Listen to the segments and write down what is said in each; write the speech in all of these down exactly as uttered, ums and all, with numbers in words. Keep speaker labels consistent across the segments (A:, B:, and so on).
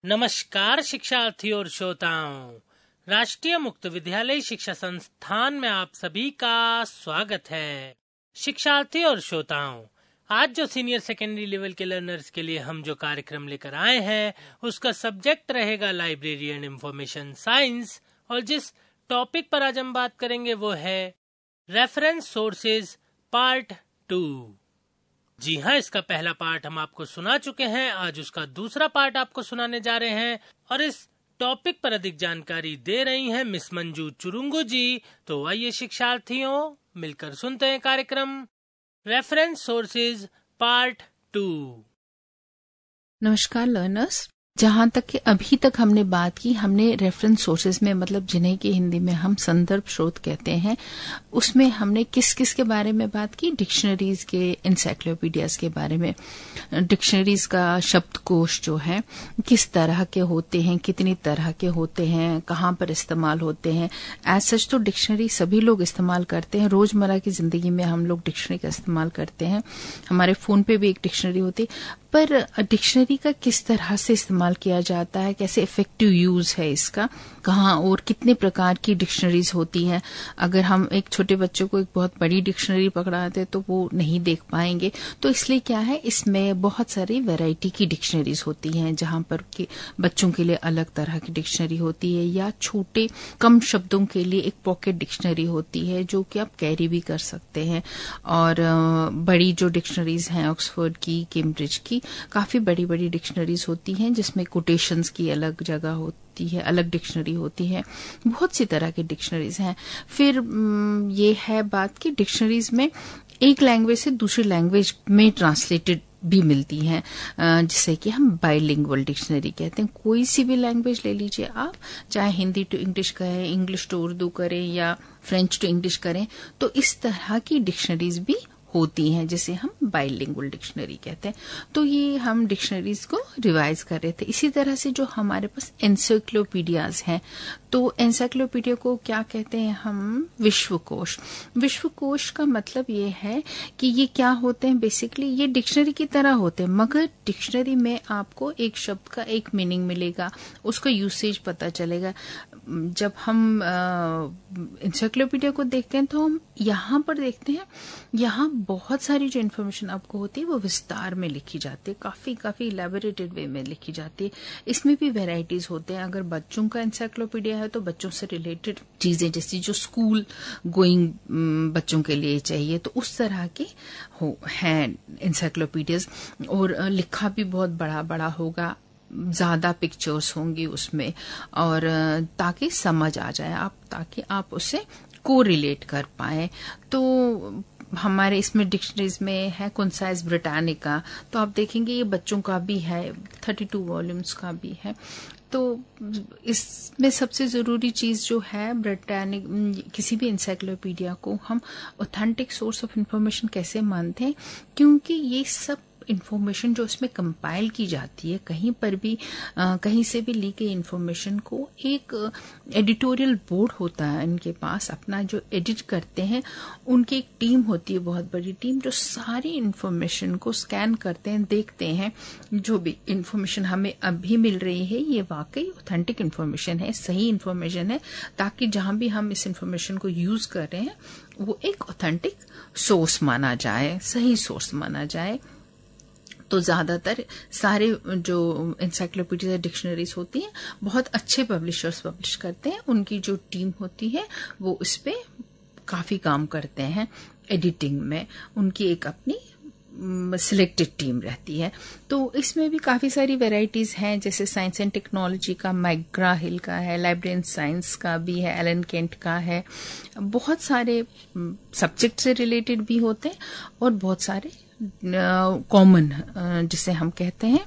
A: नमस्कार शिक्षार्थियों और श्रोताओं, राष्ट्रीय मुक्त विद्यालय शिक्षा संस्थान में आप सभी का स्वागत है। शिक्षार्थियों और श्रोताओं, आज जो सीनियर सेकेंडरी लेवल के लर्नर्स के लिए हम जो कार्यक्रम लेकर आए हैं उसका सब्जेक्ट रहेगा लाइब्रेरी एंड इंफॉर्मेशन साइंस, और जिस टॉपिक पर आज हम बात करेंगे वो है रेफरेंस सोर्सेज पार्ट टू। जी हाँ, इसका पहला पार्ट हम आपको सुना चुके हैं, आज उसका दूसरा पार्ट आपको सुनाने जा रहे हैं और इस टॉपिक पर अधिक जानकारी दे रही हैं मिस मंजू चुरुंगू जी। तो आइए शिक्षार्थियों, मिलकर सुनते हैं कार्यक्रम रेफरेंस सोर्सेज पार्ट टू।
B: नमस्कार लर्नर्स, जहाँ तक कि अभी तक हमने बात की, हमने रेफरेंस सोर्सेज में मतलब जिन्हें कि हिंदी में हम संदर्भ स्रोत कहते हैं, उसमें हमने किस किस के बारे में बात की। डिक्शनरीज के, इंसाइक्लोपीडियाज के बारे में। डिक्शनरीज का शब्दकोश जो है किस तरह के होते हैं, कितनी तरह के होते हैं, कहाँ पर इस्तेमाल होते हैं। एज सच तो डिक्शनरी सभी लोग इस्तेमाल करते हैं, रोजमर्रा की जिंदगी में हम लोग डिक्शनरी का इस्तेमाल करते हैं। हमारे फोन पे भी एक डिक्शनरी होती है, पर डिक्शनरी का किस तरह से इस्तेमाल किया जाता है, कैसे इफेक्टिव यूज है इसका, कहाँ और कितने प्रकार की डिक्शनरीज होती हैं। अगर हम एक छोटे बच्चे को एक बहुत बड़ी डिक्शनरी पकड़ाते तो वो नहीं देख पाएंगे, तो इसलिए क्या है, इसमें बहुत सारी वैरायटी की डिक्शनरीज होती हैं, जहां पर कि बच्चों के लिए अलग तरह की डिक्शनरी होती है, या छोटे कम शब्दों के लिए एक पॉकेट डिक्शनरी होती है जो कि आप कैरी भी कर सकते हैं। और बड़ी जो डिक्शनरीज हैं, ऑक्सफोर्ड की, कैम्ब्रिज की, काफी बड़ी बड़ी डिक्शनरीज होती हैं जिसमें कोटेशंस की अलग जगह होती है, अलग डिक्शनरी होती है। बहुत सी तरह की डिक्शनरीज हैं। फिर ये है बात कि डिक्शनरीज में एक लैंग्वेज से दूसरी लैंग्वेज में ट्रांसलेटेड भी मिलती हैं, जिसे कि हम बाइलिंगुअल डिक्शनरी कहते हैं। कोई सी भी लैंग्वेज ले लीजिए आप, चाहे हिंदी टू इंग्लिश करें, इंग्लिश टू उर्दू करें, या फ्रेंच टू इंग्लिश करें, तो इस तरह की डिक्शनरीज भी होती हैं जिसे हम बाइलिंगुअल डिक्शनरी कहते हैं। तो ये हम डिक्शनरीज को रिवाइज कर रहे थे। इसी तरह से जो हमारे पास एनसाइक्लोपीडियाज हैं, तो एनसाइक्लोपीडिया को क्या कहते हैं हम, विश्वकोश। विश्वकोश का मतलब ये है कि ये क्या होते हैं, बेसिकली ये डिक्शनरी की तरह होते हैं, मगर डिक्शनरी में आपको एक शब्द का एक मीनिंग मिलेगा, उसका यूसेज पता चलेगा। जब हम एनसाइक्लोपीडिया को देखते हैं तो हम यहाँ पर देखते हैं, यहाँ बहुत सारी जो इन्फॉर्मेशन आपको होती है वो विस्तार में लिखी जाती है, काफी काफी इलैबोरेटेड वे में लिखी जाती है। इसमें भी वेराइटीज होते हैं। अगर बच्चों का एनसाइक्लोपीडिया है तो बच्चों से रिलेटेड चीजें, जैसी जो स्कूल गोइंग बच्चों के लिए चाहिए, तो उस तरह के हो हैं एनसाइक्लोपीडियाज। और लिखा भी बहुत बड़ा बड़ा होगा, ज्यादा पिक्चर्स होंगी उसमें, और ताकि समझ आ जाए आप, ताकि आप उससे को रिलेट कर पाए। तो हमारे इसमें डिक्शनरीज में है कंसाइज ब्रिटानिका, तो आप देखेंगे ये बच्चों का भी है, बत्तीस वॉल्यूम्स का भी है। तो इसमें सबसे जरूरी चीज जो है, ब्रिटानिक, किसी भी एनसाइक्लोपीडिया को हम ऑथेंटिक सोर्स ऑफ इंफॉर्मेशन कैसे मानते हैं, क्योंकि ये सब इन्फॉर्मेशन जो उसमें कंपाइल की जाती है, कहीं पर भी आ, कहीं से भी ली गई इन्फॉर्मेशन को एक एडिटोरियल बोर्ड होता है इनके पास, अपना जो एडिट करते हैं, उनकी एक टीम होती है, बहुत बड़ी टीम, जो सारी इन्फॉर्मेशन को स्कैन करते हैं, देखते हैं जो भी इन्फॉर्मेशन हमें अभी मिल रही है ये वाकई ऑथेंटिक इन्फॉर्मेशन है, सही इन्फॉर्मेशन है, ताकि जहां भी हम इस इन्फॉर्मेशन को यूज कर रहे हैं वो एक ऑथेंटिक सोर्स माना जाए, सही सोर्स माना जाए। तो ज्यादातर सारे जो एनसाइक्लोपीडिया डिक्शनरीज होती हैं, बहुत अच्छे पब्लिशर्स पब्लिश करते हैं, उनकी जो टीम होती है वो इस पे काफी काम करते हैं एडिटिंग में, उनकी एक अपनी सिलेक्टेड टीम रहती है। तो इसमें भी काफी सारी वेराइटीज हैं, जैसे साइंस एंड टेक्नोलॉजी का मैग्रा हिल का है, लाइब्रेरियन साइंस का भी है, एलन केंट का है। बहुत सारे सब्जेक्ट से रिलेटेड भी होते हैं और बहुत सारे कॉमन uh, जिसे हम कहते हैं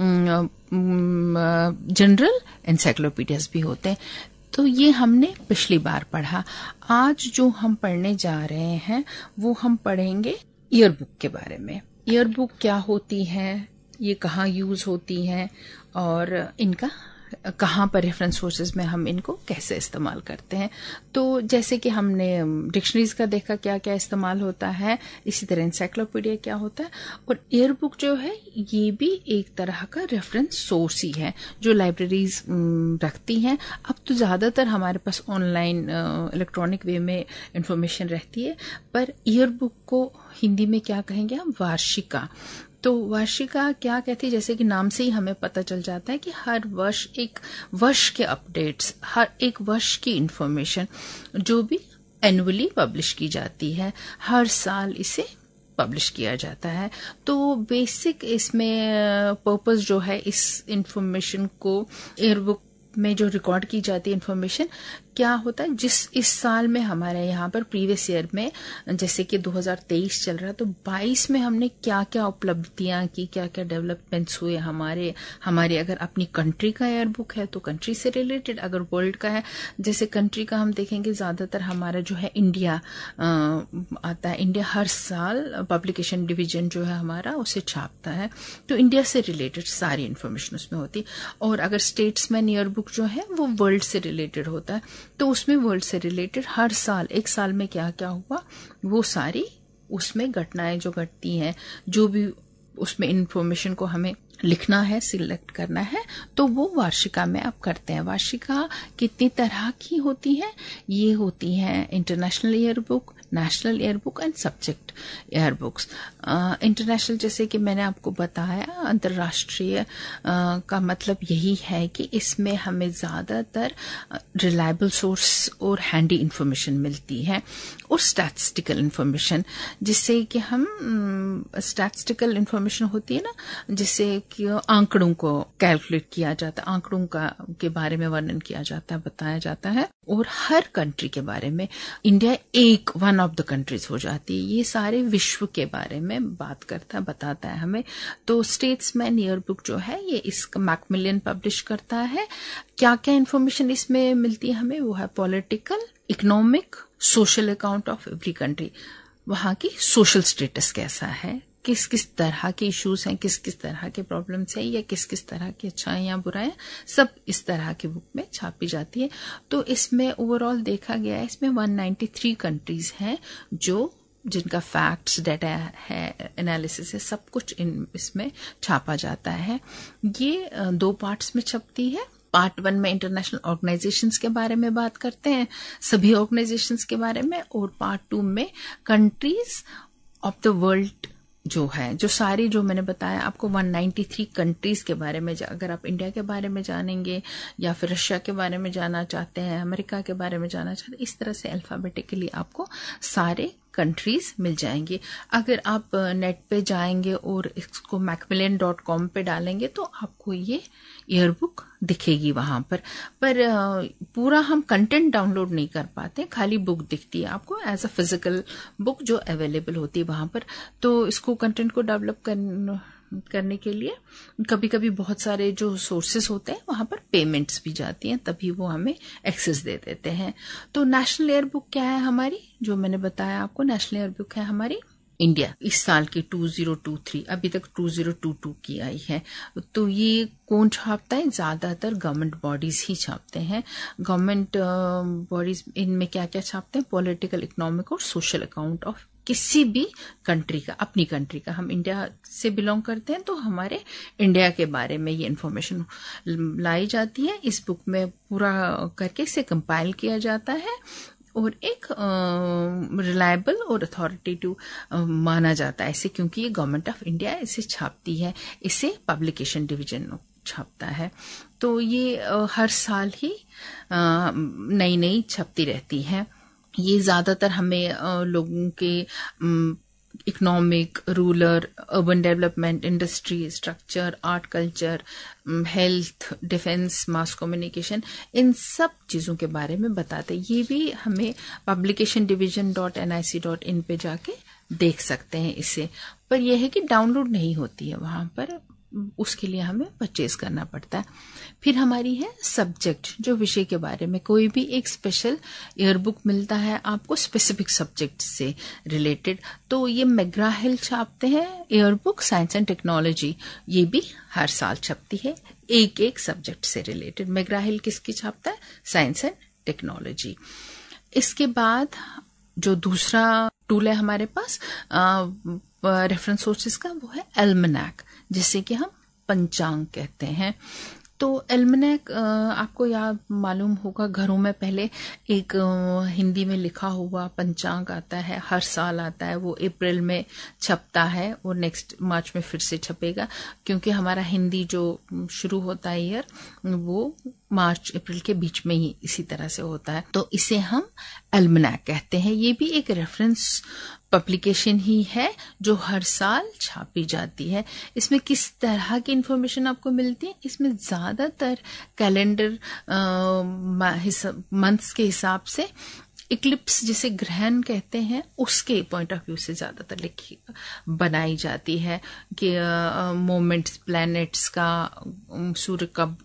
B: जनरल एनसाइक्लोपीडियाज भी होते हैं। तो ये हमने पिछली बार पढ़ा। आज जो हम पढ़ने जा रहे हैं वो हम पढ़ेंगे ईयरबुक के बारे में। ईयरबुक क्या होती है, ये कहाँ यूज होती है, और इनका कहाँ पर रेफरेंस सोर्सेज में हम इनको कैसे इस्तेमाल करते हैं। तो जैसे कि हमने डिक्शनरीज का देखा क्या क्या इस्तेमाल होता है, इसी तरह इंसाइक्लोपीडिया क्या होता है, और एयर बुक जो है ये भी एक तरह का रेफरेंस सोर्स ही है जो लाइब्रेरीज रखती हैं। अब तो ज़्यादातर हमारे पास ऑनलाइन इलेक्ट्रॉनिक वे में इंफॉर्मेशन रहती है, पर ईयर बुक को हिंदी में क्या कहेंगे हम, वार्षिका। तो वार्षिका क्या कहती है, जैसे कि नाम से ही हमें पता चल जाता है कि हर वर्ष एक वर्ष के अपडेट्स, हर एक वर्ष की इंफॉर्मेशन जो भी एनुअली पब्लिश की जाती है, हर साल इसे पब्लिश किया जाता है। तो बेसिक इसमें पर्पस जो है इस इंफॉर्मेशन को एयर बुक में जो रिकॉर्ड की जाती है इंफॉर्मेशन क्या होता है, जिस इस साल में हमारे यहाँ पर प्रीवियस ईयर में जैसे कि दो हज़ार तेईस चल रहा है, तो बाईस में हमने क्या क्या उपलब्धियां की, क्या क्या डेवलपमेंट्स हुए हमारे हमारे अगर अपनी कंट्री का एयर बुक है तो कंट्री से रिलेटेड, अगर वर्ल्ड का है जैसे कंट्री का हम देखेंगे ज्यादातर हमारा जो है इंडिया आ, आता है। इंडिया हर साल पब्लिकेशन डिवीजन जो है हमारा उसे छापता है, तो इंडिया से रिलेटेड सारी इन्फॉर्मेशन उसमें होती। और अगर स्टेट्समैन ईयर बुक जो है वो वर्ल्ड से रिलेटेड होता है, तो उसमें वर्ल्ड से रिलेटेड हर साल एक साल में क्या क्या हुआ वो सारी उसमें घटनाएं जो घटती हैं, जो भी उसमें इंफॉर्मेशन को हमें लिखना है, सिलेक्ट करना है, तो वो वार्षिका में आप करते हैं। वार्षिका कितनी तरह की होती है, ये होती है international year book, national year book and subject year books. International जैसे कि मैंने आपको बताया अंतर्राष्ट्रीय का मतलब यही है कि इसमें हमें ज्यादातर रिलायबल सोर्स और हैंडी इंफॉर्मेशन मिलती है, और स्टैटिस्टिकल इंफॉर्मेशन, जिससे कि हम स्टैटिस्टिकल इंफॉर्मेशन होती है ना, जिससे कि आंकड़ों को कैलकुलेट किया जाता है, आंकड़ों का के बारे में वर्णन किया जाता है, बताया जाता है, और हर कंट्री के बारे में। इंडिया एक वन ऑफ द कंट्रीज हो जाती है, ये सारे विश्व के बारे में बात करता है, बताता है हमें। तो स्टेट्समैन ईयर बुक जो है ये इसका मैकमिलियन पब्लिश करता है। क्या क्या इन्फॉर्मेशन इसमें मिलती है हमें, वो है political, economic, social account of every country, वहां की सोशल स्टेटस कैसा है, किस किस तरह के इश्यूज हैं, किस किस तरह के प्रॉब्लम्स हैं, या किस किस तरह की अच्छाई या बुराई, सब इस तरह की बुक में छापी जाती है। तो इसमें ओवरऑल देखा गया है इसमें एक सौ तिरानवे कंट्रीज हैं जो जिनका फैक्ट्स, डाटा है, एनालिसिस है, सब कुछ इन इसमें छापा जाता है। ये दो पार्ट्स में छपती है। पार्ट वन में इंटरनेशनल ऑर्गेनाइजेशंस के बारे में बात करते हैं, सभी ऑर्गेनाइजेशंस के बारे में, और पार्ट टू में कंट्रीज ऑफ द वर्ल्ड जो है, जो सारी जो मैंने बताया आपको एक सौ तिरानवे कंट्रीज के बारे में, अगर आप इंडिया के बारे में जानेंगे या फिर रशिया के बारे में जानना चाहते हैं, अमेरिका के बारे में जानना चाहते हैं, इस तरह से अल्फाबेटिकली आपको सारे कंट्रीज मिल जाएंगे। अगर आप नेट पे जाएंगे और इसको मैकमिलियन डॉट कॉम पे डालेंगे तो आपको ये ईयर बुक दिखेगी वहां पर पर पूरा हम कंटेंट डाउनलोड नहीं कर पाते, खाली बुक दिखती है आपको एज अ फिजिकल बुक जो अवेलेबल होती है वहां पर। तो इसको कंटेंट को डेवलप कर करने के लिए कभी कभी बहुत सारे जो सोर्सेस होते हैं वहां पर पेमेंट्स भी जाती हैं, तभी वो हमें एक्सेस दे देते हैं। तो नेशनल ईयर बुक क्या है हमारी, जो मैंने बताया आपको, नेशनल ईयर बुक है हमारी इंडिया इस साल की दो हज़ार तेईस, अभी तक दो हज़ार बाईस की आई है। तो ये कौन छापता है, ज्यादातर गवर्नमेंट बॉडीज ही छापते हैं। गवर्नमेंट बॉडीज इनमें क्या क्या छापते हैं, पॉलिटिकल, इकोनॉमिक और सोशल अकाउंट ऑफ किसी भी कंट्री का, अपनी कंट्री का। हम इंडिया से बिलोंग करते हैं तो हमारे इंडिया के बारे में ये इन्फॉर्मेशन लाई जाती है। इस बुक में पूरा करके इसे कंपाइल किया जाता है और एक रिलायबल और अथॉरिटेटिव माना जाता है इसे, क्योंकि ये गवर्नमेंट ऑफ इंडिया इसे छापती है, इसे पब्लिकेशन डिवीजन छापता है। तो ये आ, हर साल ही नई नई छपती रहती है। ये ज्यादातर हमें आ, लोगों के economic, rural, urban development, industry, structure, art, culture, health, defence, mass communication, इन सब चीजों के बारे में बताते हैं। ये भी हमें publication division dot N I C dot in पे जाके देख सकते हैं इसे, पर यह है कि डाउनलोड नहीं होती है वहां पर, उसके लिए हमें परचेज करना पड़ता है। फिर हमारी है सब्जेक्ट, जो विषय के बारे में कोई भी एक स्पेशल ईयर बुक मिलता है आपको स्पेसिफिक सब्जेक्ट से रिलेटेड। तो ये मैग्रा हिल छापते हैं year book science and technology, ये भी हर साल छपती है। एक एक सब्जेक्ट से रिलेटेड। मैग्रा हिल किसकी छापता है? Science and technology. इसके बाद जो दूसरा टूल है हमारे पास रेफरेंस सोर्सेज का, वो है एल्मनैक, जिसे कि हम पंचांग कहते हैं। तो एल्मनैक आपको याद मालूम होगा, घरों में पहले एक हिंदी में लिखा हुआ पंचांग आता है, हर साल आता है। वो अप्रैल में छपता है और नेक्स्ट मार्च में फिर से छपेगा, क्योंकि हमारा हिंदी जो शुरू होता है ईयर वो मार्च अप्रैल के बीच में ही इसी तरह से होता है। तो इसे हम एल्मनैक कहते हैं। ये भी एक रेफरेंस पब्लिकेशन ही है जो हर साल छापी जाती है। इसमें किस तरह की इंफॉर्मेशन आपको मिलती है? इसमें ज्यादातर कैलेंडर मंथ्स के हिसाब से, इक्लिप्स जिसे ग्रहण कहते हैं उसके पॉइंट ऑफ व्यू से ज्यादातर लिखी बनाई जाती है कि मोमेंट्स, प्लैनेट्स का, सूर्य का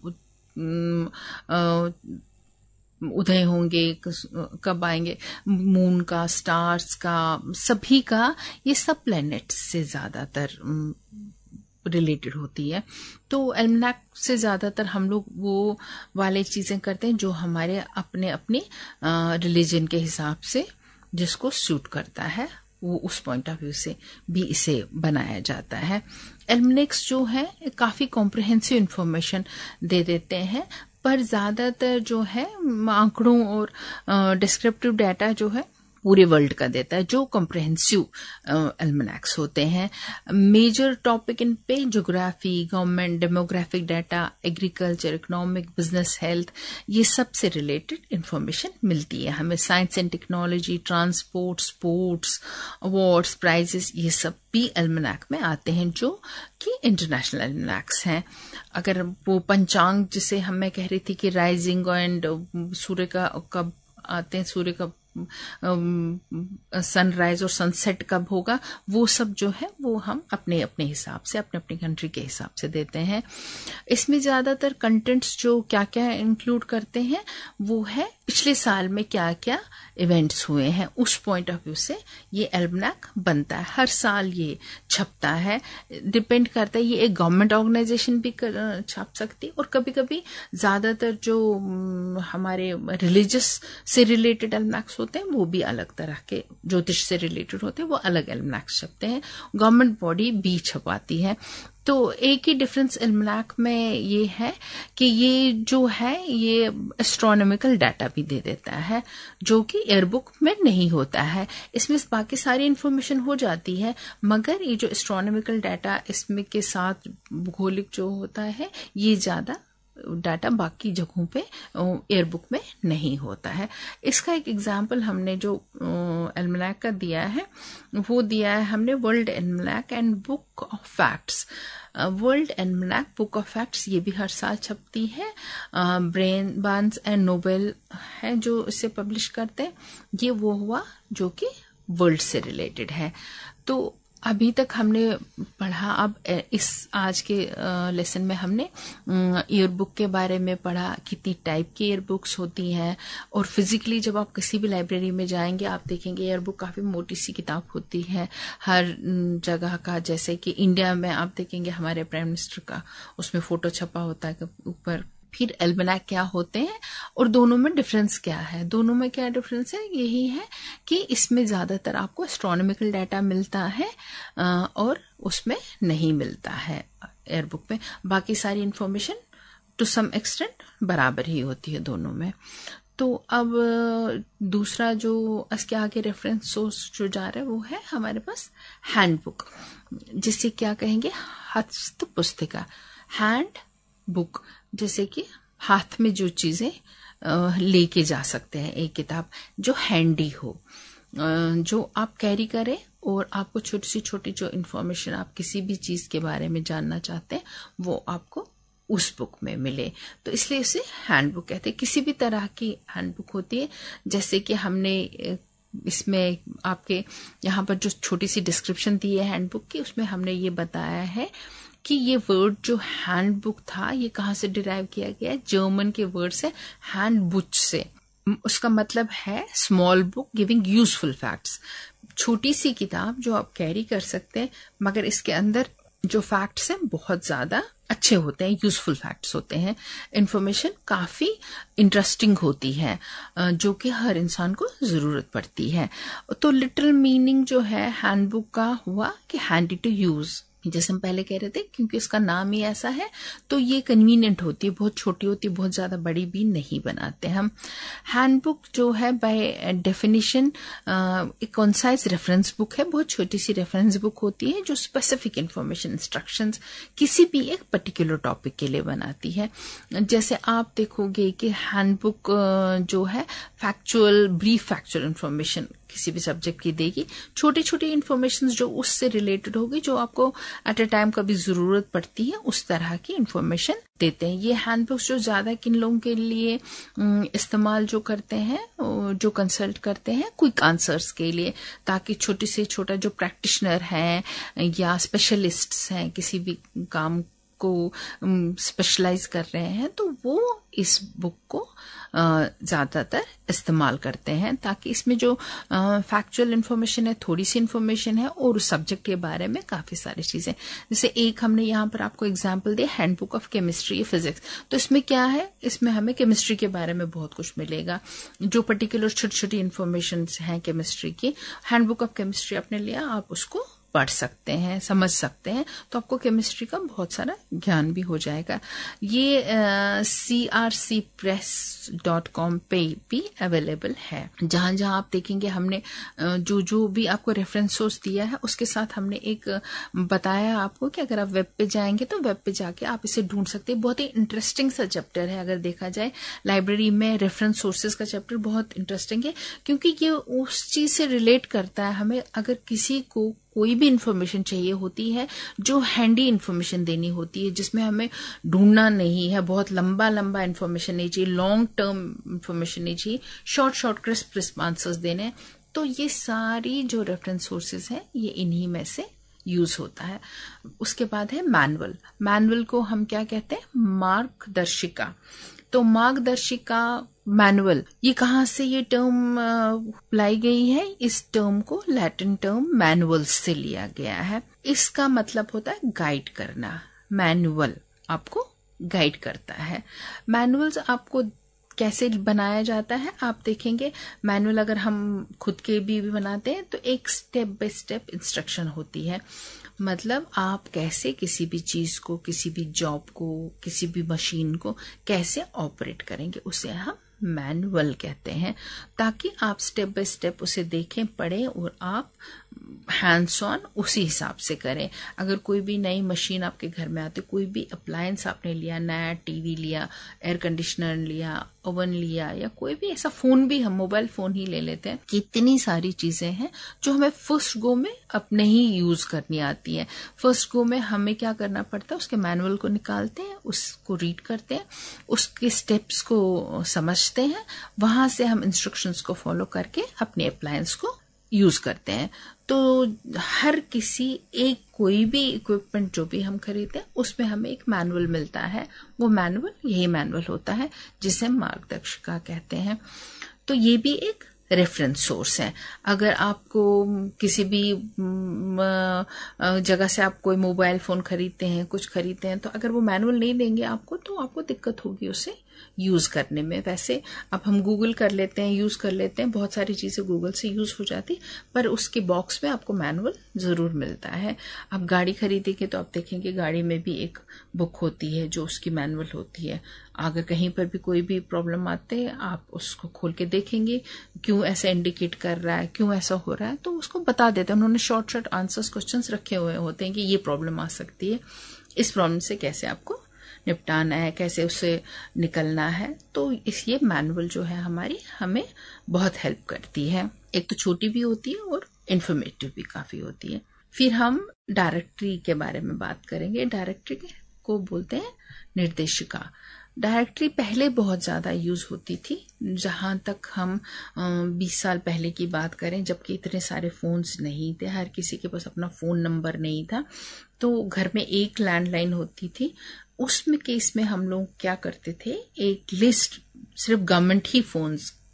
B: उदय होंगे, कब आएंगे, मून का, स्टार्स का, सभी का, ये सब प्लैनेट्स से ज्यादातर रिलेटेड होती है। तो एल्मनैक से ज्यादातर हम लोग वो वाले चीजें करते हैं जो हमारे अपने अपने रिलीजन के हिसाब से जिसको सूट करता है, वो उस पॉइंट ऑफ व्यू से भी इसे बनाया जाता है। एल्मनैक्स जो है काफी कॉम्प्रिहेंसिव इंफॉर्मेशन दे देते हैं, पर ज्यादातर जो है आंकड़ों और डिस्क्रिप्टिव डाटा जो है पूरे वर्ल्ड का देता है, जो कॉम्प्रिहेंसिव एल्मनैक्स होते हैं। मेजर टॉपिक इन पे geography, government, demographic data, agriculture, economic, business, health, ये सब से रिलेटेड इंफॉर्मेशन मिलती है हमें। Science and technology, transport, sports, awards, prizes, ये सब भी एल्मनैक में आते हैं जो कि इंटरनेशनल एल्मनैक्स हैं। अगर वो पंचांग जिसे हम मैं कह रही थी कि राइजिंग एंड सूर्य का कब आते हैं, सूर्य का सनराइज और सनसेट कब होगा, वो सब जो है वो हम अपने अपने हिसाब से, अपने अपने कंट्री के हिसाब से देते हैं। इसमें ज्यादातर कंटेंट्स जो क्या क्या इंक्लूड करते हैं वो है पिछले साल में क्या क्या इवेंट्स हुए हैं, उस पॉइंट ऑफ व्यू से ये एल्मनैक बनता है। हर साल ये छपता है, डिपेंड करता है, ये एक गवर्नमेंट ऑर्गेनाइजेशन भी छाप सकती है, और कभी कभी ज्यादातर जो हमारे रिलीजियस से रिलेटेड एल्मनैक्स होते हैं वो भी अलग तरह के, ज्योतिष से रिलेटेड होते हैं वो अलग एल्मनैक्स छपते हैं, गवर्नमेंट बॉडी भी छपाती है। तो एक ही डिफरेंस एल्मनैक में ये है कि ये जो है ये एस्ट्रोनॉमिकल डाटा भी दे देता है जो कि एयरबुक में नहीं होता है। इसमें बाकी सारी इंफॉर्मेशन हो जाती है, मगर ये जो एस्ट्रोनॉमिकल डाटा इसमें के साथ भूगोलिक जो होता है ये ज्यादा डाटा बाकी जगहों पे एयरबुक में नहीं होता है। इसका एक एग्जाम्पल हमने जो एल्मनैक का दिया है वो दिया है हमने world almanac and book of facts. World almanac book of facts ये भी हर साल छपती है, ब्रेन बार्न्स एंड नोबेल है जो इसे पब्लिश करते हैं। ये वो हुआ जो कि वर्ल्ड से रिलेटेड है। तो अभी तक हमने पढ़ा, अब इस आज के लेसन में हमने ईयर बुक के बारे में पढ़ा, कितनी टाइप की ईयर बुक्स होती हैं, और फिजिकली जब आप किसी भी लाइब्रेरी में जाएंगे आप देखेंगे ईयर बुक काफी मोटी सी किताब होती है हर जगह का। जैसे कि इंडिया में आप देखेंगे हमारे प्राइम मिनिस्टर का उसमें फोटो छपा होता है ऊपर। फिर एल्मनैक क्या होते हैं और दोनों में डिफरेंस क्या है? दोनों में क्या डिफरेंस है? यही है कि इसमें ज्यादातर आपको एस्ट्रोनॉमिकल डाटा मिलता है और उसमें नहीं मिलता है एयरबुक में। बाकी सारी इंफॉर्मेशन टू सम एक्सटेंट बराबर ही होती है दोनों में। तो अब दूसरा जो इसके आगे रेफरेंस सोर्स जो जा रहा है वो है हमारे पास हैंडबुक, जिसे क्या कहेंगे? हस्त पुस्तिका। हैंड बुक जैसे कि हाथ में जो चीजें लेके जा सकते हैं, एक किताब जो हैंडी हो, जो आप कैरी करें और आपको छोटी सी छोटी जो इन्फॉर्मेशन आप किसी भी चीज के बारे में जानना चाहते हैं वो आपको उस बुक में मिले, तो इसलिए इसे हैंडबुक कहते हैं। किसी भी तरह की हैंडबुक होती है, जैसे कि हमने इसमें आपके यहाँ पर जो छोटी सी डिस्क्रिप्शन दी है हैंडबुक की, उसमें हमने ये बताया है कि ये वर्ड जो हैंडबुक था ये कहाँ से डिराइव किया गया है? जर्मन के वर्ड से, हैंडबुच से। उसका मतलब है small book giving useful facts, छोटी सी किताब जो आप कैरी कर सकते हैं मगर इसके अंदर जो फैक्ट्स हैं बहुत ज्यादा अच्छे होते हैं, यूजफुल फैक्ट्स होते हैं, इंफॉर्मेशन काफी इंटरेस्टिंग होती है जो कि हर इंसान को जरूरत पड़ती है। तो लिटिल मीनिंग जो है हैंडबुक का हुआ कि हैंडी टू यूज, जैसे हम पहले कह रहे थे, क्योंकि इसका नाम ही ऐसा है तो ये कन्वीनियंट होती है, बहुत छोटी होती है, बहुत ज्यादा बड़ी भी नहीं बनाते हम। हैंडबुक जो है बाय डेफिनेशन एक कॉन्साइज रेफरेंस बुक है, बहुत छोटी सी रेफरेंस बुक होती है जो स्पेसिफिक इंफॉर्मेशन इंस्ट्रक्शंस किसी भी एक पर्टिकुलर टॉपिक के लिए बनाती है। जैसे आप देखोगे कि हैंडबुक जो है फैक्चुअल ब्रीफ फैक्चुअल इंफॉर्मेशन किसी भी सब्जेक्ट की देगी, छोटी छोटी इंफॉर्मेशन जो उससे रिलेटेड होगी, जो आपको एट ए टाइम कभी जरूरत पड़ती है, उस तरह की इंफॉर्मेशन देते हैं। ये हैंडबुक्स जो ज्यादा किन लोगों के लिए इस्तेमाल जो करते हैं, जो कंसल्ट करते हैं क्विक आंसर्स के लिए, ताकि छोटे से छोटा जो प्रैक्टिशनर हैं या स्पेशलिस्ट्स हैं, किसी भी काम को स्पेशलाइज कर रहे हैं, तो वो इस बुक को ज्यादातर इस्तेमाल करते हैं, ताकि इसमें जो फैक्चुअल इंफॉर्मेशन है, थोड़ी सी इंफॉर्मेशन है, और उस सब्जेक्ट के बारे में काफी सारी चीजें। जैसे एक हमने यहाँ पर आपको एग्जांपल दिया, हैंडबुक ऑफ केमिस्ट्री फिजिक्स, तो इसमें क्या है, इसमें हमें केमिस्ट्री के बारे में बहुत कुछ मिलेगा, जो पर्टिकुलर छोटी छोटी इंफॉर्मेशन हैं केमिस्ट्री की। हैंडबुक ऑफ केमिस्ट्री आपने लिया, आप उसको पढ़ सकते हैं, समझ सकते हैं, तो आपको केमिस्ट्री का बहुत सारा ज्ञान भी हो जाएगा। ये C R C press dot com पे भी अवेलेबल है, जहां जहां आप देखेंगे हमने जो जो भी आपको रेफरेंस सोर्स दिया है, उसके साथ हमने एक बताया आपको कि अगर आप वेब पे जाएंगे तो वेब पे जाके आप इसे ढूंढ सकते हैं। बहुत ही इंटरेस्टिंग सा चैप्टर है, अगर देखा जाए लाइब्रेरी में रेफरेंस सोर्सेज का चैप्टर बहुत इंटरेस्टिंग है, क्योंकि ये उस चीज से रिलेट करता है हमें। अगर किसी को कोई भी इंफॉर्मेशन चाहिए होती है जो हैंडी इंफॉर्मेशन देनी होती है, जिसमें हमें ढूंढना नहीं है, बहुत लंबा लंबा इंफॉर्मेशन नहीं चाहिए, लॉन्ग टर्म इंफॉर्मेशन नहीं चाहिए, short short crisp crisp answers देने हैं, तो ये सारी जो रेफरेंस सोर्सेज हैं ये इन्हीं में से यूज होता है। उसके बाद है मैनुअल। मैनुअल को हम क्या कहते हैं, मार्गदर्शिका। तो मार्गदर्शिका मैनुअल, ये कहाँ से ये टर्म लाई गई है? इस टर्म को लैटिन टर्म मैनुअल से लिया गया है। इसका मतलब होता है गाइड करना। मैनुअल आपको गाइड करता है। मैनुअल्स आपको कैसे बनाया जाता है, आप देखेंगे मैनुअल अगर हम खुद के भी बनाते हैं तो एक स्टेप बाय स्टेप इंस्ट्रक्शन होती है। मतलब आप कैसे किसी भी चीज को, किसी भी जॉब को, किसी भी मशीन को कैसे ऑपरेट करेंगे, उसे हम मैनुअल कहते हैं, ताकि आप स्टेप बाय स्टेप उसे देखें, पढ़ें और आप हैंड्स ऑन उसी हिसाब से करें। अगर कोई भी नई मशीन आपके घर में आती, कोई भी अप्लायंस आपने लिया, नया टीवी लिया, एयर कंडीशनर लिया, ओवन लिया, या कोई भी ऐसा फोन भी, हम मोबाइल फोन ही ले लेते हैं, कितनी सारी चीजें हैं जो हमें फर्स्ट गो में अपने ही यूज करनी आती है। फर्स्ट गो में हमें क्या करना पड़ता है, उसके मैनुअल को निकालते हैं, उसको रीड करते हैं, उसके स्टेप्स को समझते हैं, वहां से हम इंस्ट्रक्शंस को फॉलो करके अपने अप्लायंस को यूज करते हैं। तो हर किसी एक कोई भी इक्विपमेंट जो भी हम खरीदते हैं उसमें हमें एक मैनुअल मिलता है। वो मैनुअल यही मैनुअल होता है जिसे मार्गदर्शिका कहते हैं। तो ये भी एक रेफरेंस सोर्स है। अगर आपको किसी भी जगह से आप कोई मोबाइल फोन खरीदते हैं, कुछ खरीदते हैं, तो अगर वो मैनुअल नहीं देंगे आपको तो आपको दिक्कत होगी उसे यूज करने में। वैसे अब हम गूगल कर लेते हैं, यूज कर लेते हैं, बहुत सारी चीजें गूगल से यूज हो जाती, पर उसके बॉक्स में आपको मैनुअल जरूर मिलता है। आप गाड़ी खरीदेंगे तो आप देखेंगे गाड़ी में भी एक बुक होती है जो उसकी मैनुअल होती है। अगर कहीं पर भी कोई भी प्रॉब्लम आते है, आप उसको खोल के देखेंगे क्यों ऐसा इंडिकेट कर रहा है, क्यों ऐसा हो रहा है, तो उसको बता देते हैं। उन्होंने शॉर्ट शॉर्ट आंसर्स क्वेश्चंस रखे हुए होते हैं कि ये प्रॉब्लम आ सकती है, इस प्रॉब्लम से कैसे आपको निपटाना है, कैसे उससे निकलना है। तो इस ये मैनुअल जो है हमारी हमें बहुत हेल्प करती है। एक तो छोटी भी होती है और इन्फॉर्मेटिव भी काफी होती है। फिर हम डायरेक्टरी के बारे में बात करेंगे। डायरेक्टरी को बोलते हैं निर्देशिका। डायरेक्टरी पहले बहुत ज्यादा यूज होती थी, जहां तक हम बीस साल पहले की बात करें, जबकि इतने सारे फोन्स नहीं थे, हर किसी के पास अपना फोन नंबर नहीं था, तो घर में एक लैंडलाइन होती थी। उसमें केस में हम लोग क्या करते थे, एक लिस्ट सिर्फ गवर्नमेंट ही फोन्स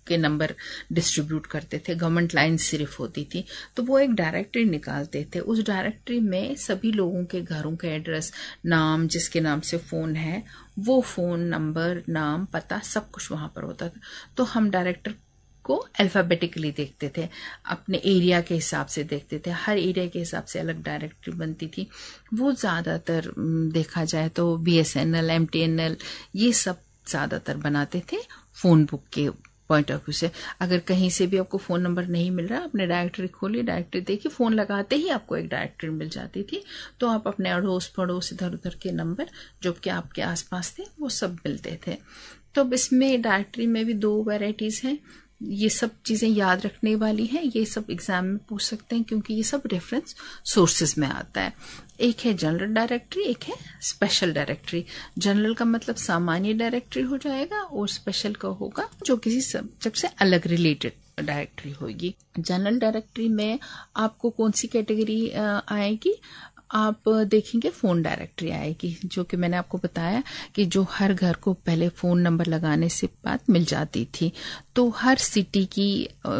B: के नंबर डिस्ट्रीब्यूट करते थे, गवर्नमेंट लाइन सिर्फ होती थी, तो वो एक डायरेक्टरी निकालते थे। उस डायरेक्टरी में सभी लोगों के घरों के एड्रेस, नाम, जिसके नाम से फोन है वो फोन नंबर, नाम, पता, सब कुछ वहां पर होता था। तो हम डायरेक्टर को अल्फाबेटिकली देखते थे, अपने एरिया के हिसाब से देखते थे, हर एरिया के हिसाब से अलग डायरेक्टरी बनती थी। वो ज्यादातर देखा जाए तो बीएसएनएल, एमटीएनएल ये सब ज्यादातर बनाते थे फोन बुक के पॉइंट ऑफ व्यू से। अगर कहीं से भी आपको फोन नंबर नहीं मिल रहा, आपने डायरेक्टरी खोली, डायरेक्टरी देखी, फोन लगाते ही आपको एक डायरेक्टरी मिल जाती थी। तो आप अपने अड़ोस पड़ोस इधर उधर के नंबर जो कि आपके आसपास थे वो सब मिलते थे। तो इसमें डायरेक्टरी में भी दो वैरायटीज हैं। ये सब चीजें याद रखने वाली हैं, ये सब एग्जाम में पूछ सकते हैं क्योंकि ये सब रेफरेंस सोर्सेज में आता है। एक है जनरल डायरेक्टरी, एक है स्पेशल डायरेक्टरी। जनरल का मतलब सामान्य डायरेक्टरी हो जाएगा और स्पेशल का होगा जो किसी सब्जेक्ट से अलग रिलेटेड डायरेक्टरी होगी। जनरल डायरेक्टरी में आपको कौन सी कैटेगरी आएगी? आप देखेंगे फोन डायरेक्टरी आएगी, जो कि मैंने आपको बताया कि जो हर घर को पहले फोन नंबर लगाने से बाद मिल जाती थी। तो हर सिटी की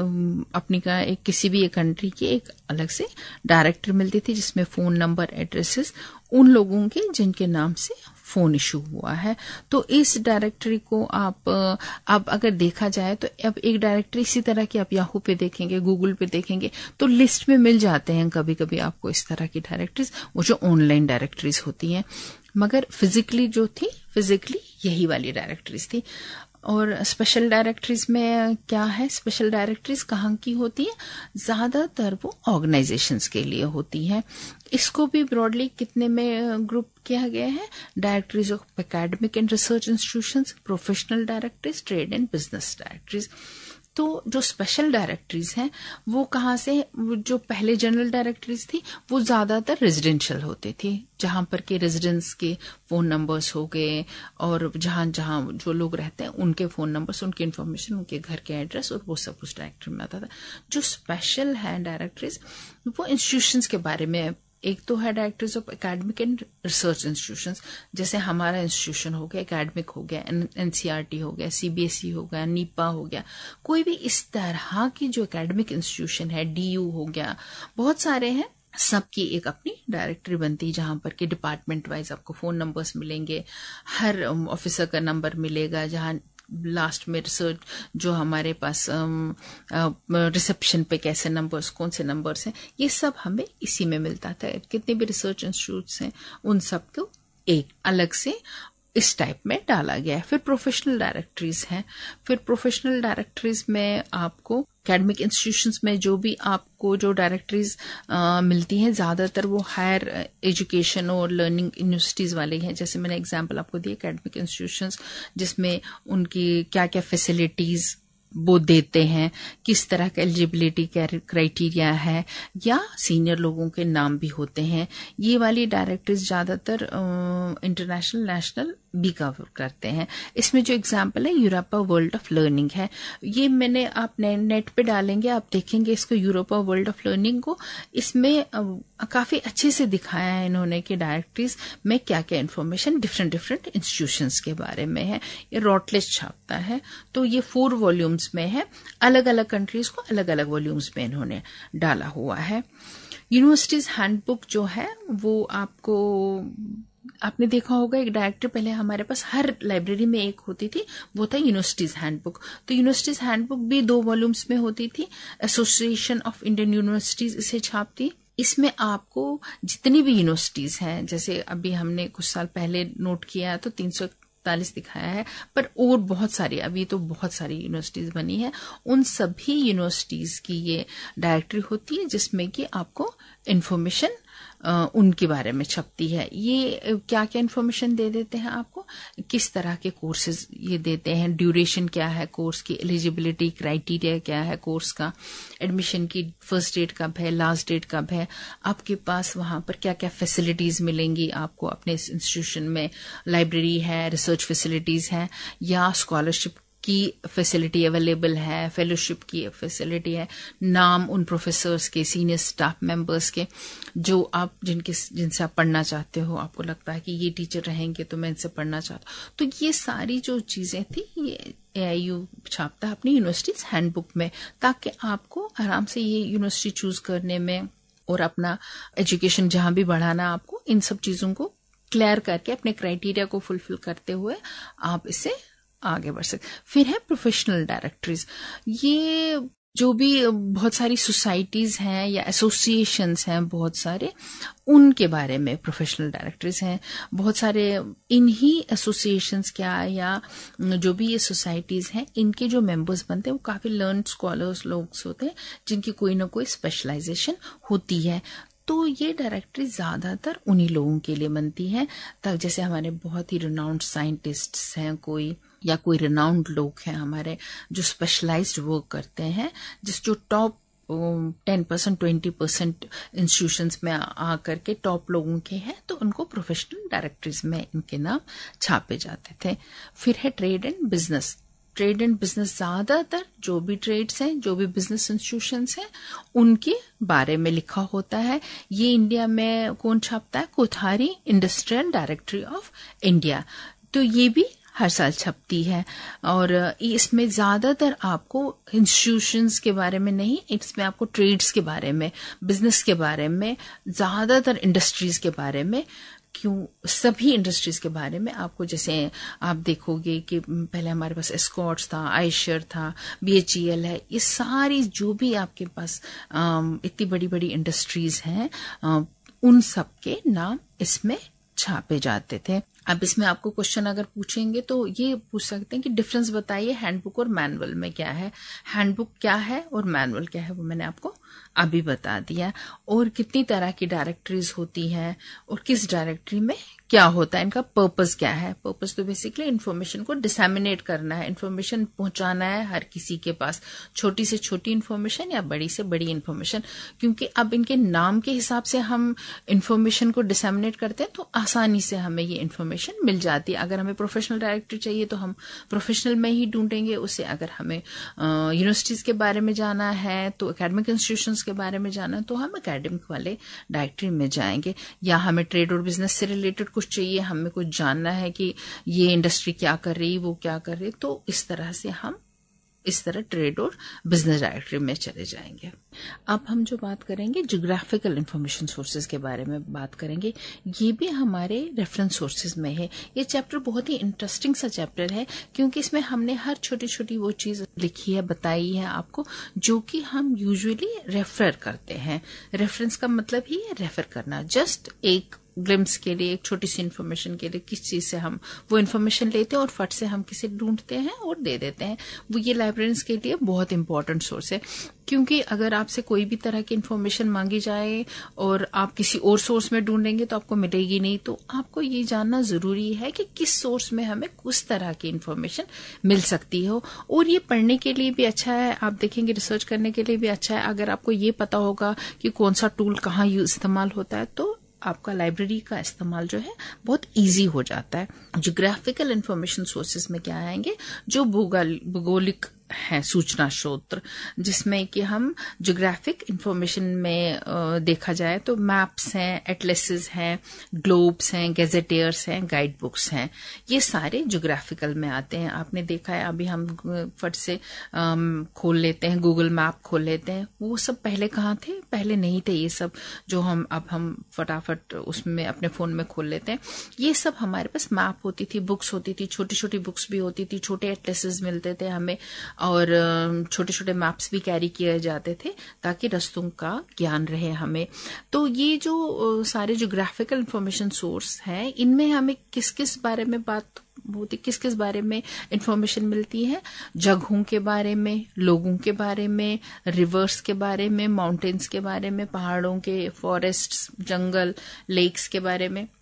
B: अपनी का एक किसी भी एक कंट्री की एक अलग से डायरेक्टरी मिलती थी जिसमें फोन नंबर, एड्रेसेस उन लोगों के जिनके नाम से फोन इशू हुआ है। तो इस डायरेक्टरी को आप अब अगर देखा जाए तो अब एक डायरेक्टरी इसी तरह की आप याहू पे देखेंगे, गूगल पे देखेंगे तो लिस्ट में मिल जाते हैं कभी कभी आपको इस तरह की डायरेक्टरीज, वो जो ऑनलाइन डायरेक्टरीज होती हैं। मगर फिजिकली जो थी, फिजिकली यही वाली डायरेक्टरीज थी। और स्पेशल डायरेक्टरीज में क्या है? स्पेशल डायरेक्टरीज कहाँ की होती है? ज्यादातर वो ऑर्गेनाइजेशंस के लिए होती है। इसको भी ब्रॉडली कितने में ग्रुप किया गया है? Directories of academic and research institutions, professional directories, trade and business directories. तो जो स्पेशल डायरेक्टरीज हैं वो कहाँ से? जो पहले जनरल डायरेक्टरीज थी वो ज्यादातर रेजिडेंशियल होती थी, जहां पर के रेजिडेंस के फोन नंबर्स हो गए और जहां जहां जो लोग रहते हैं उनके फोन नंबर्स, उनकी इन्फॉर्मेशन, उनके घर के एड्रेस और वो सब उस डायरेक्टरी में आता था। जो स्पेशल है डायरेक्टरीज वो इंस्टीट्यूशंस के बारे में, एक तो है directories of academic and research institutions, जैसे हमारा इंस्टीट्यूशन हो गया, एकेडमिक हो गया, एनसीईआरटी हो गया, सीबीएसई हो गया, नीपा हो गया, कोई भी इस तरह की जो एकेडमिक इंस्टीट्यूशन है, डीयू हो गया, बहुत सारे हैं। सबकी एक अपनी डायरेक्टरी बनती है जहां पर के डिपार्टमेंट वाइज आपको फोन नंबर्स मिलेंगे, हर ऑफिसर का नंबर मिलेगा, जहां लास्ट में रिसर्च जो हमारे पास रिसेप्शन पे कैसे नंबर्स, कौन से नंबर्स हैं, ये सब हमें इसी में मिलता था। कितने भी रिसर्च इंस्टीट्यूट्स हैं उन सबको एक अलग से इस टाइप में डाला गया है। फिर प्रोफेशनल डायरेक्टरीज हैं। फिर प्रोफेशनल डायरेक्टरीज में आपको एकेडमिक इंस्टीट्यूशंस में जो भी आपको जो डायरेक्टरीज मिलती हैं ज्यादातर वो हायर एजुकेशन और लर्निंग यूनिवर्सिटीज वाले हैं। जैसे मैंने एग्जांपल आपको दिया एकेडमिक इंस्टीट्यूशंस, जिसमें उनकी क्या क्या फैसिलिटीज वो देते हैं, किस तरह का एलिजिबिलिटी क्राइटेरिया है, या सीनियर लोगों के नाम भी होते हैं। ये वाली डायरेक्टरीज ज्यादातर इंटरनेशनल, नेशनल भी कवर करते हैं। इसमें जो एग्जाम्पल है यूरोपा वर्ल्ड ऑफ लर्निंग है, ये मैंने आप ने, नेट पे डालेंगे, आप देखेंगे इसको यूरोपा वर्ल्ड ऑफ लर्निंग को। इसमें आ, काफी अच्छे से दिखाया है इन्होंने कि डायरेक्टरीज में क्या क्या इन्फॉर्मेशन डिफरेंट डिफरेंट इंस्टीट्यूशंस के बारे में है। ये रॉटलेज छापता है, तो ये फोर वॉल्यूम्स में है। अलग अलग कंट्रीज को अलग अलग वॉल्यूम्स में इन्होंने डाला हुआ है। यूनिवर्सिटीज हैंडबुक जो है वो आपको, आपने देखा होगा एक डायरेक्टरी पहले हमारे पास हर लाइब्रेरी में एक होती थी, वो था यूनिवर्सिटीज हैंडबुक। तो यूनिवर्सिटीज हैंडबुक भी दो वॉल्यूम्स में होती थी। एसोसिएशन ऑफ इंडियन यूनिवर्सिटीज इसे छापती। इसमें आपको जितनी भी यूनिवर्सिटीज हैं, जैसे अभी हमने कुछ साल पहले नोट किया तो तीन सौ इकतालीस दिखाया है, पर और बहुत सारी, अभी तो बहुत सारी यूनिवर्सिटीज बनी है, उन सभी यूनिवर्सिटीज की ये डायरेक्टरी होती है जिसमें कि आपको इन्फॉर्मेशन उनके बारे में छपती है। ये क्या क्या इन्फॉर्मेशन दे देते हैं आपको, किस तरह के कोर्सेज ये देते हैं, ड्यूरेशन क्या है कोर्स की, एलिजिबिलिटी क्राइटेरिया क्या है कोर्स का, एडमिशन की फर्स्ट डेट कब है, लास्ट डेट कब है, आपके पास वहां पर क्या क्या फैसिलिटीज मिलेंगी आपको अपने इंस्टीट्यूशन में, लाइब्रेरी है, रिसर्च फैसिलिटीज है, या स्कॉलरशिप की फैसिलिटी अवेलेबल है, फेलोशिप की फैसिलिटी है, नाम उन प्रोफेसर्स के, सीनियर स्टाफ मेंबर्स के जो आप जिनके जिनसे आप पढ़ना चाहते हो, आपको लगता है कि ये टीचर रहेंगे तो मैं इनसे पढ़ना चाहता हूँ। तो ये सारी जो चीजें थी ये ए आई यू छापता है अपनी यूनिवर्सिटीज हैंडबुक में, ताकि आपको आराम से ये यूनिवर्सिटी चूज करने में और अपना एजुकेशन जहां भी बढ़ाना, आपको इन सब चीजों को क्लियर करके अपने क्राइटेरिया को फुलफिल करते हुए आप इससे आगे बढ़ सकते। फिर है प्रोफेशनल डायरेक्टरीज। ये जो भी बहुत सारी सोसाइटीज हैं या एसोसिएशंस हैं बहुत सारे, उनके बारे में प्रोफेशनल डायरेक्टरीज हैं। बहुत सारे इन्हीं एसोसिएशंस क्या या जो भी ये सोसाइटीज हैं, इनके जो मेंबर्स बनते हैं वो काफी लर्न्ड स्कॉलर्स लोग होते हैं जिनकी कोई ना कोई स्पेशलाइजेशन होती है। तो ये डायरेक्टरी ज्यादातर उन्हीं लोगों के लिए बनती है, तक जैसे हमारे बहुत ही रिनाउंड साइंटिस्ट्स हैं कोई, या कोई रिनाउंड लोग हैं हमारे जो स्पेशलाइज्ड वर्क करते हैं, जिस जो top ten percent twenty percent institutions में आ करके टॉप लोगों के हैं, तो उनको प्रोफेशनल डायरेक्टरीज में इनके नाम छापे जाते थे। फिर है trade and business. Trade and business ज्यादातर जो भी ट्रेड्स हैं, जो भी बिजनेस इंस्टीट्यूशंस हैं, उनके बारे में लिखा होता है। ये इंडिया में कौन छापता है? Kothari industrial directory of India. तो ये भी हर साल छपती है और इसमें ज्यादातर आपको इंस्टीट्यूशंस के बारे में नहीं, इसमें आपको ट्रेड्स के बारे में, बिजनेस के बारे में, ज्यादातर इंडस्ट्रीज के बारे में, क्यों सभी इंडस्ट्रीज के बारे में आपको, जैसे आप देखोगे कि पहले हमारे पास एस्कॉर्ट्स था, आयशर था, बी एच ई एल है, ये सारी जो भी आपके पास इतनी बड़ी बड़ी इंडस्ट्रीज हैं, उन सब के नाम इसमें छापे जाते थे। अब इसमें आपको क्वेश्चन अगर पूछेंगे तो ये पूछ सकते हैं कि डिफरेंस बताइए हैंडबुक और मैनुअल में क्या है। हैंडबुक क्या है और मैनुअल क्या है वो मैंने आपको अभी बता दिया। और कितनी तरह की डायरेक्टरीज होती हैं और किस डायरेक्टरी में क्या होता है, इनका पर्पस क्या है। पर्पस तो बेसिकली इन्फॉर्मेशन को डिसैमिनेट करना है, इन्फॉर्मेशन पहुंचाना है हर किसी के पास, छोटी से छोटी इन्फॉर्मेशन या बड़ी से बड़ी इन्फॉर्मेशन। क्योंकि अब इनके नाम के हिसाब से हम इन्फॉर्मेशन को डिसैमिनेट करते हैं तो आसानी से हमें ये इन्फॉर्मेशन मिल जाती है। अगर हमें प्रोफेशनल डायरेक्टरी चाहिए तो हम प्रोफेशनल में ही ढूंढेंगे उसे। अगर हमें यूनिवर्सिटीज के बारे में जाना है तो एकेडमिक इंस्टीट्यूशंस के बारे में जाना है तो हम एकेडमिक वाले डायरेक्टरी में जाएंगे। या हमें ट्रेड और बिजनेस से रिलेटेड कुछ चाहिए, हमें कुछ जानना है कि ये इंडस्ट्री क्या कर रही, वो क्या कर रही, तो इस तरह से हम इस तरह ट्रेड और बिजनेस डायरेक्टरी में चले जाएंगे। अब हम जो बात करेंगे ज्योग्राफिकल इंफॉर्मेशन सोर्सेज के बारे में बात करेंगे। ये भी हमारे रेफरेंस सोर्सेज में है। ये चैप्टर बहुत ही इंटरेस्टिंग सा चैप्टर है क्योंकि इसमें हमने हर छोटी छोटी वो चीज लिखी है, बताई है आपको, जो कि हम यूजुअली रेफर करते हैं। रेफरेंस का मतलब ही है रेफर करना, जस्ट एक ग्लिम्स के लिए, एक छोटी सी इन्फॉर्मेशन के लिए किस चीज से हम वो इन्फॉर्मेशन लेते हैं और फट से हम किसे ढूंढते हैं और दे देते हैं। वो ये लाइब्रेरियंस के लिए बहुत इंपॉर्टेंट सोर्स है क्योंकि अगर आपसे कोई भी तरह की इन्फॉर्मेशन मांगी जाए और आप किसी और सोर्स में ढूंढेंगे तो आपको मिलेगी नहीं। तो आपको ये जानना जरूरी है कि किस सोर्स में हमें किस तरह की इन्फॉर्मेशन मिल सकती हो। और ये पढ़ने के लिए भी अच्छा है, आप देखेंगे रिसर्च करने के लिए भी अच्छा है। अगर आपको ये पता होगा कि कौन सा टूल कहाँ इस्तेमाल होता है तो आपका लाइब्रेरी का इस्तेमाल जो है बहुत इजी हो जाता है। ज्योग्राफिकल इंफॉर्मेशन सोर्सेज में क्या आएंगे? जो भूगोलिक है सूचना स्रोत, जिसमें कि हम ज्योग्राफिक इंफॉर्मेशन में देखा जाए तो मैप्स हैं, एटलसेस हैं, ग्लोब्स हैं, गैजेटियर्स हैं, गाइड बुक्स हैं, ये सारे ज्योग्राफिकल में आते हैं। आपने देखा है अभी हम फट से खोल लेते हैं, गूगल मैप खोल लेते हैं, वो सब पहले कहाँ थे? पहले नहीं थे ये सब जो हम अब हम फटाफट उसमें अपने फोन में खोल लेते हैं। ये सब हमारे पास मैप होती थी, बुक्स होती थी, छोटी छोटी बुक्स भी होती थी, छोटे एटलसेस मिलते थे हमें और छोटे छोटे मैप्स भी कैरी किए जाते थे ताकि रास्तों का ज्ञान रहे हमें। तो ये जो सारे ज्योग्राफिकल इंफॉर्मेशन सोर्स हैं, इनमें हमें किस किस बारे में बात होती, किस किस बारे में इंफॉर्मेशन मिलती है? जगहों के बारे में, लोगों के बारे में, रिवर्स के बारे में, माउंटेन्स के बारे में, पहाड़ों के, फॉरेस्ट, जंगल, लेक्स के बारे में,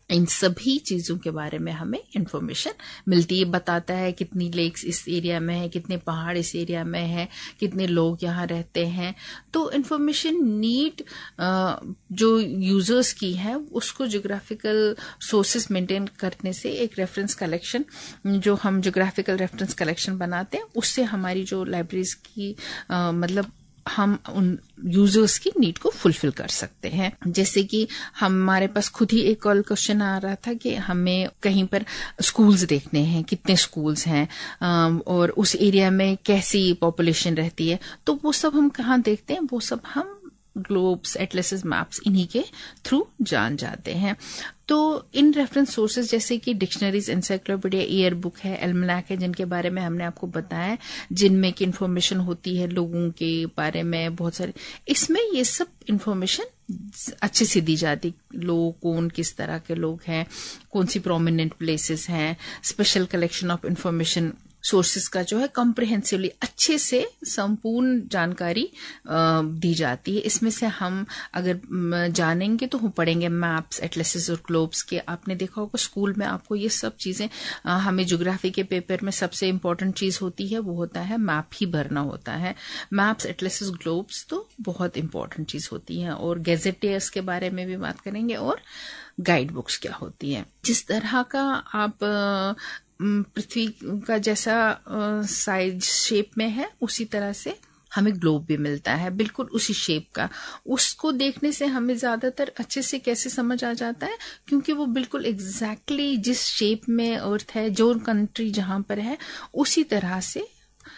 B: इन सभी चीजों के बारे में हमें इंफॉर्मेशन मिलती है। बताता है कितनी लेक्स इस एरिया में है, कितने पहाड़ इस एरिया में है, कितने लोग यहाँ रहते हैं। तो इंफॉर्मेशन नीड जो यूजर्स की है उसको ज्योग्राफिकल सोर्सेस मेंटेन करने से एक रेफरेंस कलेक्शन, जो हम ज्योग्राफिकल रेफरेंस कलेक्शन बनाते हैं, उससे हमारी जो लाइब्रेरीज की आ, मतलब हम उन यूजर्स की नीड को फुलफिल कर सकते हैं। जैसे कि हमारे पास खुद ही एक कॉल क्वेश्चन आ रहा था कि हमें कहीं पर स्कूल्स देखने हैं, कितने स्कूल्स हैं और उस एरिया में कैसी पॉपुलेशन रहती है। तो वो सब हम कहाँ देखते हैं, वो सब हम ग्लोब्स, एटलसेस, मैप्स इन्हीं के थ्रू जान जाते हैं। तो इन रेफरेंस सोर्सेज जैसे कि डिक्शनरीज, एनसाइक्लोपीडिया, ईयर बुक है, एल्मनैक है, जिनके बारे में हमने आपको बताया, जिनमें की इन्फॉर्मेशन होती है लोगों के बारे में बहुत सारे, इसमें ये सब इन्फॉर्मेशन अच्छे से दी जाती, लोग कौन किस तरह के लोग हैं, कौन सी प्रोमिनेंट प्लेसेस हैं, special collection of information sources का जो है कॉम्प्रिहेंसिवली अच्छे से संपूर्ण जानकारी दी जाती है। इसमें से हम अगर जानेंगे तो हम पढ़ेंगे मैप्स, एटलसेस और ग्लोब्स के। आपने देखा होगा स्कूल में आपको ये सब चीजें, हमें ज्योग्राफी के पेपर में सबसे इम्पोर्टेंट चीज होती है वो होता है मैप ही भरना होता है। मैप्स, एटलसेस, ग्लोब्स तो बहुत इंपॉर्टेंट चीज होती है। और गैजेटियर्स के बारे में भी बात करेंगे और गाइड बुक्स क्या होती है। जिस तरह का आप पृथ्वी का जैसा साइज शेप में है उसी तरह से हमें ग्लोब भी मिलता है, बिल्कुल उसी शेप का। उसको देखने से हमें ज्यादातर अच्छे से कैसे समझ आ जाता है, क्योंकि वो बिल्कुल एग्जैक्टली जिस शेप में अर्थ है, जो कंट्री जहां पर है, उसी तरह से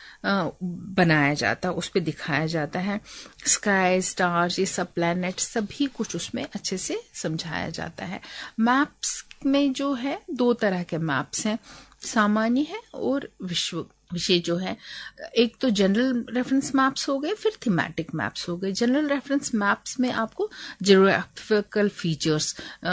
B: बनाया जाता, उस पे दिखाया जाता है। स्काई, स्टार्स, ये सब प्लैनेट, सभी कुछ उसमें अच्छे से समझाया जाता है। मैप्स में जो है दो तरह के मैप्स हैं, सामान्य है और विश्व विषय जो है। एक तो जनरल रेफरेंस मैप्स हो गए, फिर थीमेटिक मैप्स हो गए। जनरल रेफरेंस मैप्स में आपको ज्योग्राफिकल फीचर्स,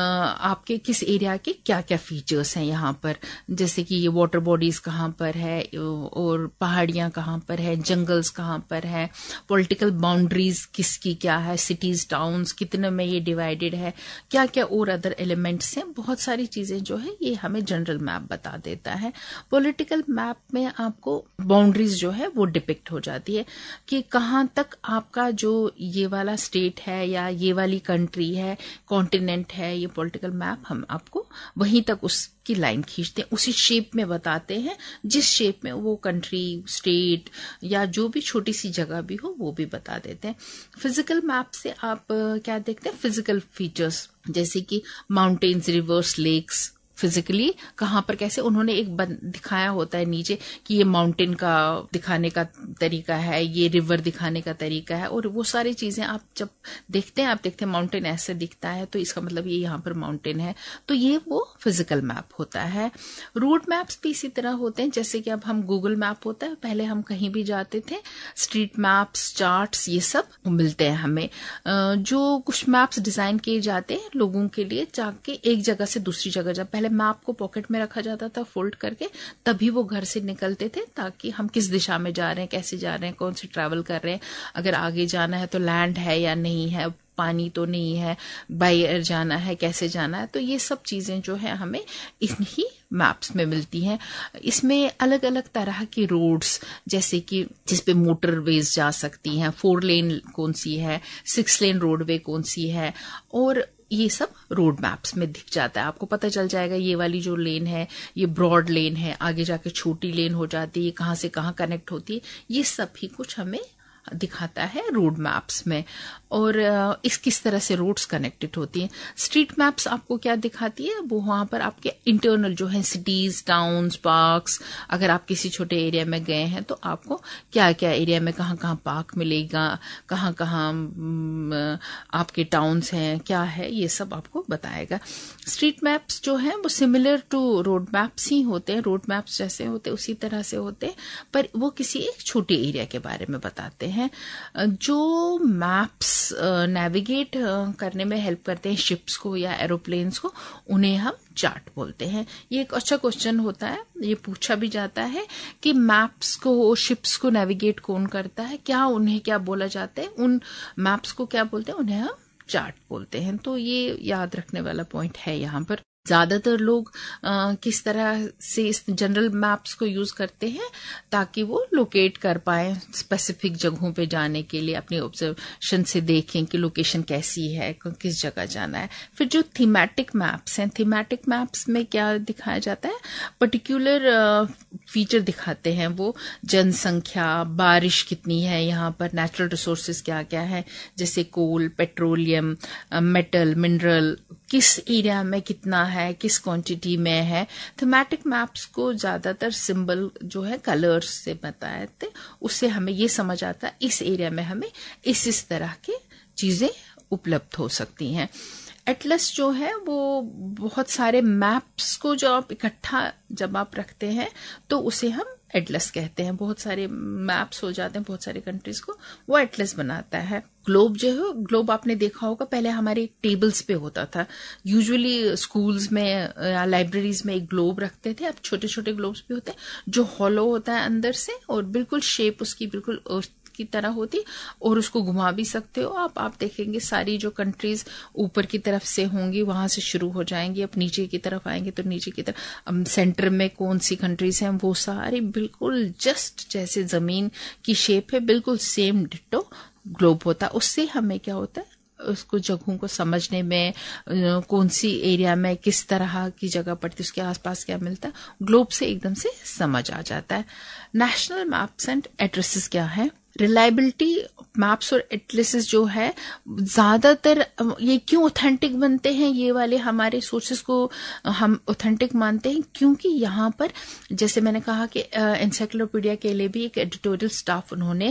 B: आपके किस एरिया के क्या क्या फीचर्स हैं यहाँ पर, जैसे कि ये वाटर बॉडीज कहाँ पर है और पहाड़ियाँ कहाँ पर है, जंगल्स कहाँ पर है, पॉलिटिकल बाउंड्रीज किसकी क्या है, सिटीज, टाउन्स कितने में ये डिवाइडेड है, क्या क्या और अदर एलिमेंट्स हैं, बहुत सारी चीजें जो है ये हमें जनरल मैप बता देता है। पॉलिटिकल मैप में आपको बाउंड्रीज जो है वो डिपिक्ट हो जाती है कि कहाँ तक आपका जो ये वाला स्टेट है या ये वाली कंट्री है, कॉन्टिनेंट है, ये पॉलिटिकल मैप हम आपको वहीं तक उसकी लाइन खींचते हैं, उसी शेप में बताते हैं जिस शेप में वो कंट्री, स्टेट या जो भी छोटी सी जगह भी हो वो भी बता देते हैं। फिजिकल मैप से आप क्या देखते हैं, फिजिकल फीचर्स जैसे कि माउंटेन्स, रिवर्स, लेक्स, फिजिकली कहाँ पर कैसे उन्होंने एक दिखाया होता है नीचे कि ये माउंटेन का दिखाने का तरीका है, ये रिवर दिखाने का तरीका है, और वो सारी चीजें आप जब देखते हैं, आप देखते हैं माउंटेन ऐसे दिखता है तो इसका मतलब ये यहाँ पर माउंटेन है, तो ये वो फिजिकल मैप होता है। रोड मैप्स भी इसी तरह होते हैं, जैसे कि अब हम गूगल मैप होता है, पहले हम कहीं भी जाते थे, स्ट्रीट मैप्स, चार्ट्स, ये सब मिलते हैं हमें। जो कुछ मैप्स डिजाइन किए जाते हैं लोगों के लिए, जाके एक जगह से दूसरी जगह जा, पहले मैप को पॉकेट में रखा जाता था फोल्ड करके, तभी वो घर से निकलते थे, ताकि हम किस दिशा में जा रहे हैं, कैसे जा रहे हैं, कौन से ट्रैवल कर रहे हैं, अगर आगे जाना है तो लैंड है या नहीं है, पानी तो नहीं है, बाई एयर जाना है, कैसे जाना है, तो ये सब चीजें जो है हमें इन्हीं मैप्स में मिलती हैं। इसमें अलग अलग तरह की रोड्स, जैसे कि जिसपे मोटरवेज जा सकती हैं, फोर लेन कौन सी है, सिक्स लेन रोडवे कौन सी है, और ये सब रोड मैप्स में दिख जाता है। आपको पता चल जाएगा ये वाली जो लेन है ये ब्रॉड लेन है, आगे जाके छोटी लेन हो जाती है, कहाँ से कहाँ कनेक्ट होती है, ये सब ही कुछ हमें दिखाता है रोड मैप्स में। और इस किस तरह से रोड्स कनेक्टेड होती हैं। स्ट्रीट मैप्स आपको क्या दिखाती है, वो वहां पर आपके इंटरनल जो है सिटीज, टाउन्स, पार्क्स, अगर आप किसी छोटे एरिया में गए हैं तो आपको क्या क्या एरिया में कहाँ कहाँ पार्क मिलेगा, कहाँ कहाँ आपके टाउन्स हैं, क्या है, ये सब आपको बताएगा। स्ट्रीट मैप्स जो है वो सिमिलर टू रोड मैप्स ही होते हैं, रोड मैप्स जैसे होते उसी तरह से होते हैं, पर वो किसी एक छोटे एरिया के बारे में बताते हैं। जो मैप्स नेविगेट करने में हेल्प करते हैं शिप्स को या एरोप्लेन्स को, उन्हें हम चार्ट बोलते हैं। ये एक अच्छा क्वेश्चन होता है, ये पूछा भी जाता है कि मैप्स को, शिप्स को नेविगेट कौन करता है, क्या उन्हें क्या बोला जाता है, उन मैप्स को क्या बोलते हैं, उन्हें हम चार्ट बोलते हैं। तो ये याद रखने वाला पॉइंट है यहाँ पर। ज्यादातर लोग आ, किस तरह से इस जनरल मैप्स को यूज करते हैं ताकि वो लोकेट कर पाए स्पेसिफिक जगहों पे जाने के लिए, अपने ऑब्जर्वेशन से देखें कि लोकेशन कैसी है, किस जगह जाना है। फिर जो थीमेटिक मैप्स हैं, थीमेटिक मैप्स में क्या दिखाया जाता है, पर्टिकुलर फीचर दिखाते हैं वो, जनसंख्या, बारिश कितनी है यहाँ पर, नेचुरल रिसोर्सेज क्या क्या है, जैसे कोल, पेट्रोलियम, मेटल, मिनरल, किस एरिया में कितना है, किस क्वांटिटी में है। थीमेटिक मैप्स को ज्यादातर सिंबल जो है कलर्स से बताए थे, उससे हमें ये समझ आता है इस एरिया में हमें इस इस तरह की चीजें उपलब्ध हो सकती हैं। एटलस जो है वो बहुत सारे मैप्स को जो आप इकट्ठा जब आप रखते हैं तो उसे हम एटलस कहते हैं। बहुत सारे मैप्स हो जाते हैं बहुत सारे कंट्रीज को, वो एटलस बनाता है। ग्लोब जो है, ग्लोब आपने देखा होगा पहले हमारे टेबल्स पे होता था, यूजुअली स्कूल्स में या लाइब्रेरीज में एक ग्लोब रखते थे। अब छोटे छोटे ग्लोब्स भी होते हैं जो हॉलो होता है अंदर से और बिल्कुल शेप उसकी बिल्कुल अर्थ की तरह होती, और उसको घुमा भी सकते हो आप। आप देखेंगे सारी जो कंट्रीज ऊपर की तरफ से होंगी वहां से शुरू हो जाएंगी, अब नीचे की तरफ आएंगे तो नीचे की तरफ सेंटर में कौन सी कंट्रीज हैं वो सारी बिल्कुल जस्ट जैसे जमीन की शेप है बिल्कुल सेम डिट्टो ग्लोब होता है। उससे हमें क्या होता है, उसको जगहों को समझने में, कौन सी एरिया में किस तरह की जगह पड़ती है, उसके आसपास क्या मिलता है, ग्लोब से एकदम से समझ आ जाता है। नेशनल मैप्स एंड एड्रेसेस क्या है, रिलायबिलिटी मैप्स और एटलसेस जो है ज्यादातर ये क्यों ऑथेंटिक बनते हैं, ये वाले हमारे सोर्सेस को हम ऑथेंटिक मानते हैं क्योंकि यहाँ पर जैसे मैंने कहा कि एनसाइक्लोपीडिया के लिए भी एक एडिटोरियल स्टाफ उन्होंने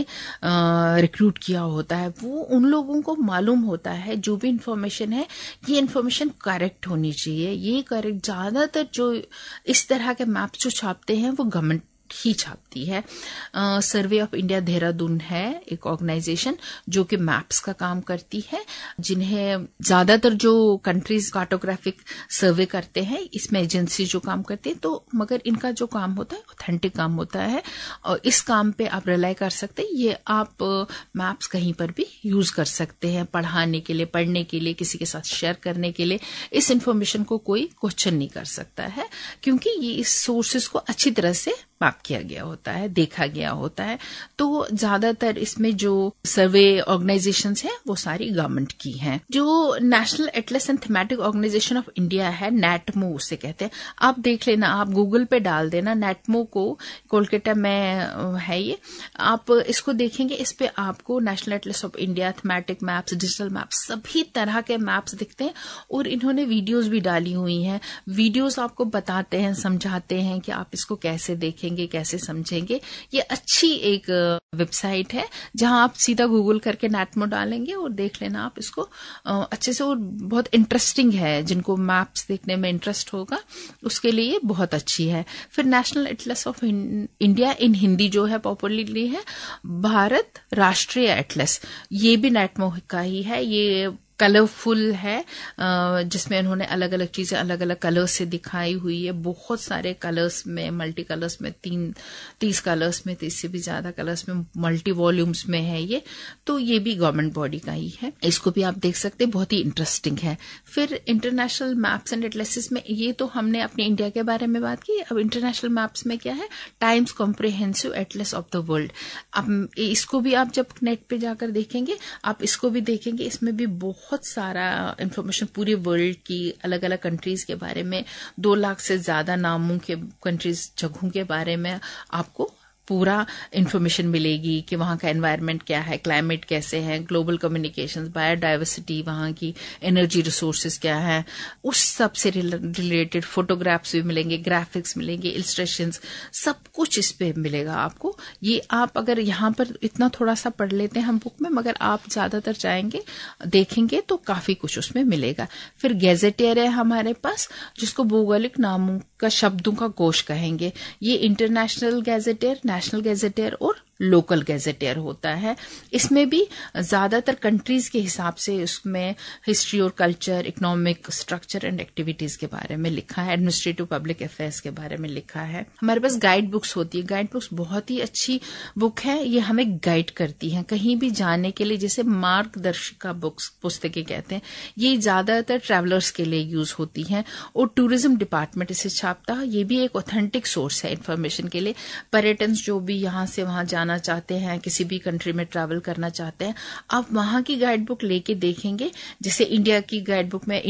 B: रिक्रूट किया होता है। वो उन लोगों को मालूम होता है जो भी इंफॉर्मेशन है ये इंफॉर्मेशन करेक्ट होनी चाहिए, ये करेक्ट। ज्यादातर जो इस तरह के मैप्स जो छापते हैं वो गवर्नमेंट ही छापती है। सर्वे ऑफ इंडिया देहरादून है एक ऑर्गेनाइजेशन जो कि मैप्स का काम करती है, जिन्हें ज्यादातर जो कंट्रीज कार्टोग्राफिक सर्वे करते हैं इसमें एजेंसी जो काम करती है, तो मगर इनका जो काम होता है ऑथेंटिक काम होता है और इस काम पे आप रिलाई कर सकते हैं। ये आप मैप्स कहीं पर भी यूज कर सकते हैं, पढ़ाने के लिए, पढ़ने के लिए, किसी के साथ शेयर करने के लिए। इस इंफॉर्मेशन को कोई क्वेश्चन नहीं कर सकता है क्योंकि ये इस सोर्सेस को अच्छी तरह से मैप किया गया होता है, देखा गया होता है। तो ज्यादातर इसमें जो सर्वे ऑर्गेनाइजेशंस हैं वो सारी गवर्नमेंट की हैं। जो national atlas and thematic organisation of India है, नेटमो उसे कहते हैं। आप देख लेना, आप गूगल पे डाल देना नेटमो को, कोलकाता में है ये, आप इसको देखेंगे, इस पे आपको national atlas of India, thematic maps, digital maps, सभी तरह के मैप्स दिखते हैं और इन्होंने वीडियोज भी डाली हुई हैं। वीडियोज आपको बताते हैं, समझाते हैं कि आप इसको कैसे देखें, कैसे समझेंगे। ये अच्छी एक वेबसाइट है जहां आप सीधा गूगल करके नेटमो डालेंगे और देख लेना आप इसको अच्छे से, और बहुत इंटरेस्टिंग है। जिनको मैप्स देखने में इंटरेस्ट होगा उसके लिए बहुत अच्छी है। फिर national atlas of India in Hindi जो है पॉपुलरली है भारत राष्ट्रीय एटलस, ये भी नेटमो का ही है। ये कलरफुल है जिसमें उन्होंने अलग अलग चीजें अलग अलग कलर्स से दिखाई हुई है, बहुत सारे कलर्स में, मल्टी कलर्स में, तीन तीस कलर्स में, तीस से भी ज्यादा कलर्स में, मल्टी वॉल्यूम्स में है ये। तो ये भी गवर्नमेंट बॉडी का ही है, इसको भी आप देख सकते हैं, बहुत ही इंटरेस्टिंग है। फिर इंटरनेशनल मैप्स एंड एटलसेस में, ये तो हमने अपने इंडिया के बारे में बात की। अब इंटरनेशनल मैप्स में क्या है, Times comprehensive atlas of the world. अब इसको भी आप जब नेट पे जाकर देखेंगे, आप इसको भी देखेंगे, इसमें भी बहुत बहुत सारा इंफॉर्मेशन पूरे वर्ल्ड की अलग अलग कंट्रीज के बारे में, दो लाख से ज्यादा नामों के कंट्रीज, जगहों के बारे में आपको पूरा इंफॉर्मेशन मिलेगी कि वहां का एनवायरनमेंट क्या है, क्लाइमेट कैसे है, ग्लोबल कम्युनिकेशंस, बायोडाइवर्सिटी, वहां की एनर्जी रिसोर्सेज क्या है, उस सब से रिलेटेड फोटोग्राफ्स भी मिलेंगे, ग्राफिक्स मिलेंगे, इलस्ट्रेशंस, सब कुछ इस पे मिलेगा आपको। ये आप अगर यहाँ पर इतना थोड़ा सा पढ़ लेते हैं हम बुक में, मगर आप ज्यादातर जाएंगे देखेंगे तो काफी कुछ उसमें मिलेगा। फिर गैजेटियर है हमारे पास, जिसको भौगोलिक नामों का, शब्दों का कोश कहेंगे। ये इंटरनेशनल गैजेटियर, नेशनल गैजेटियर और लोकल गैजेटियर होता है। इसमें भी ज्यादातर कंट्रीज के हिसाब से उसमें हिस्ट्री और culture, economic structure and activities के बारे में लिखा है, एडमिनिस्ट्रेटिव पब्लिक अफेयर्स के बारे में लिखा है। हमारे पास गाइड बुक्स होती है। गाइड बुक्स बहुत ही अच्छी बुक है, ये हमें गाइड करती हैं कहीं भी जाने के लिए, जैसे मार्गदर्शिका बुक्स पुस्तकें कहते हैं। ये ज्यादातर ट्रैवलर्स के लिए यूज होती हैं और टूरिज्म डिपार्टमेंट इसे छापता है। ये भी एक ऑथेंटिक सोर्स है इन्फॉर्मेशन के लिए। पर्यटन जो भी यहाँ से वहां जाना चाहते हैं, किसी भी कंट्री में ट्रैवल करना चाहते हैं, आप वहां की गाइड बुक लेके देखेंगे। जैसे इंडिया की गाइड बुक में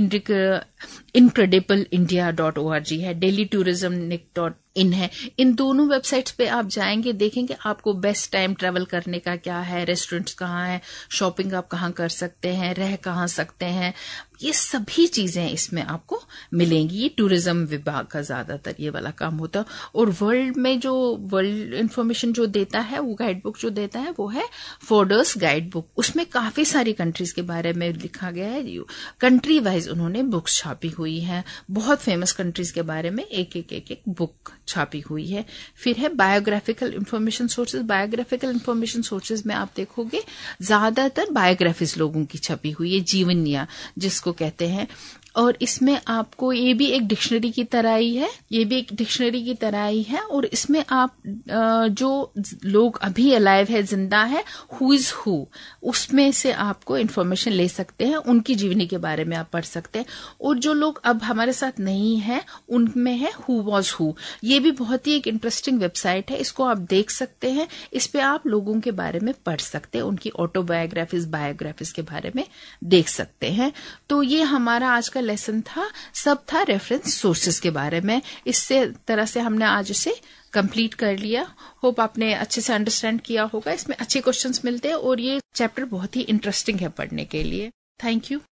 B: incredible India dot O R G है, Delhi tourism nic dot in है। इन दोनों वेबसाइट्स पे आप जाएंगे, देखेंगे आपको बेस्ट टाइम ट्रैवल करने का क्या है, रेस्टोरेंट्स कहाँ है, शॉपिंग आप कहाँ कर सकते हैं, रह कहाँ सकते हैं, ये सभी चीजें इसमें आपको मिलेंगी। ये टूरिज्म विभाग का ज्यादातर ये वाला काम होता है। और वर्ल्ड में जो वर्ल्ड इंफॉर्मेशन जो देता है, वो गाइड बुक जो देता है वो है फोर्डर्स गाइड बुक। उसमें काफी सारी कंट्रीज के बारे में लिखा गया है। कंट्री वाइज उन्होंने बुक्स छापी हुई हैं, बहुत फेमस कंट्रीज के बारे में एक एक एक एक बुक छापी हुई है। फिर है biographical information sources. Biographical information sources में आप देखोगे ज्यादातर बायोग्राफीज लोगों की छपी हुई है, जीवनियां जिसको कहते हैं। और इसमें आपको ये भी एक डिक्शनरी की तरह ही है, ये भी एक डिक्शनरी की तरह ही है। और इसमें आप जो लोग अभी अलाइव है, जिंदा है, हु इज हु, उसमें से आपको इन्फॉर्मेशन ले सकते हैं, उनकी जीवनी के बारे में आप पढ़ सकते हैं। और जो लोग अब हमारे साथ नहीं है, उनमें है हु वॉज हु। ये भी बहुत ही एक इंटरेस्टिंग वेबसाइट है, इसको आप देख सकते हैं। इस पे आप लोगों के बारे में पढ़ सकते हैं, उनकी ऑटोबायोग्राफीज, बायोग्राफीज के बारे में देख सकते हैं। तो ये हमारा आज का लेसन था, सब था रेफरेंस सोर्सेज के बारे में। इससे तरह से हमने आज इसे कंप्लीट कर लिया। होप आपने अच्छे से अंडरस्टैंड किया होगा। इसमें अच्छे क्वेश्चंस मिलते हैं और ये चैप्टर बहुत ही इंटरेस्टिंग है पढ़ने के लिए। Thank you.